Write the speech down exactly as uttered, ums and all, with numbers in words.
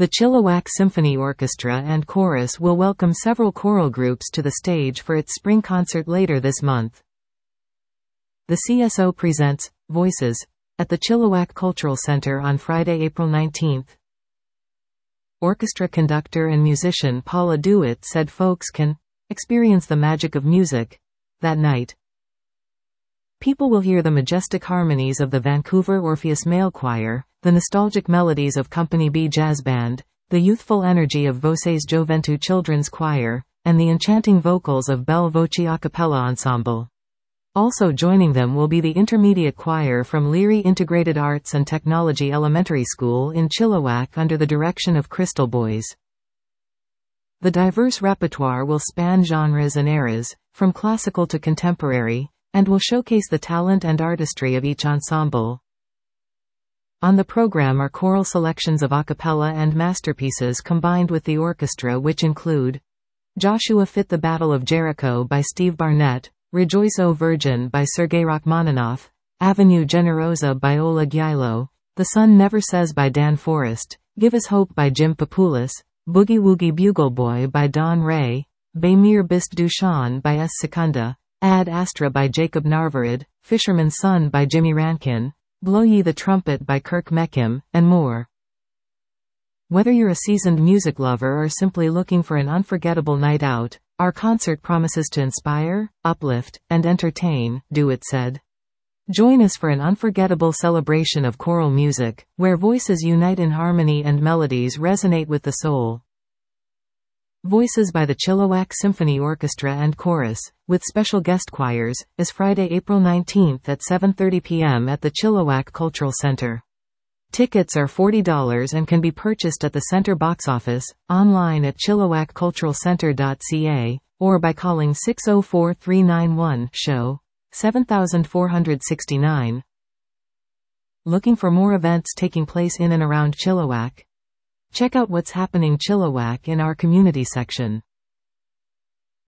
The Chilliwack Symphony Orchestra and Chorus will welcome several choral groups to the stage for its spring concert later this month. The C S O presents Voices at the Chilliwack Cultural Center on Friday, April nineteenth. Orchestra conductor and musician Paula Dewitt said folks can experience the magic of music that night. People will hear the majestic harmonies of the Vancouver Orpheus Male Choir, the nostalgic melodies of Company B Jazz Band, the youthful energy of Voces Joventu Children's Choir, and the enchanting vocals of Belle Voci a cappella ensemble. Also joining them will be the intermediate choir from Leary Integrated Arts and Technology Elementary School in Chilliwack under the direction of Crystal Boys. The diverse repertoire will span genres and eras, from classical to contemporary, and will showcase the talent and artistry of each ensemble. On the program are choral selections of a cappella and masterpieces combined with the orchestra, which include Joshua Fit the Battle of Jericho by Steve Barnett, Rejoice O Virgin by Sergei Rachmaninoff, Avenue Generosa by Ola Gyailo, The Sun Never Says by Dan Forrest, Give Us Hope by Jim Papoulis, Boogie Woogie Bugle Boy by Don Ray, Bamir Bist Dushan by S. Secunda, Ad Astra by Jacob Narvarid, Fisherman's Son by Jimmy Rankin, Blow Ye the Trumpet by Kirk Mechim, and more. Whether you're a seasoned music lover or simply looking for an unforgettable night out, our concert promises to inspire, uplift, and entertain, Dewitt said. Join us for an unforgettable celebration of choral music, where voices unite in harmony and melodies resonate with the soul. Voices by the Chilliwack Symphony Orchestra and Chorus, with special guest choirs, is Friday, April nineteenth at seven thirty p m at the Chilliwack Cultural Center. Tickets are forty dollars and can be purchased at the center box office, online at chilliwack cultural center dot c a, or by calling six oh four, three nine one, show, seven four six nine. Looking for more events taking place in and around Chilliwack? Check out what's happening Chilliwack in our community section.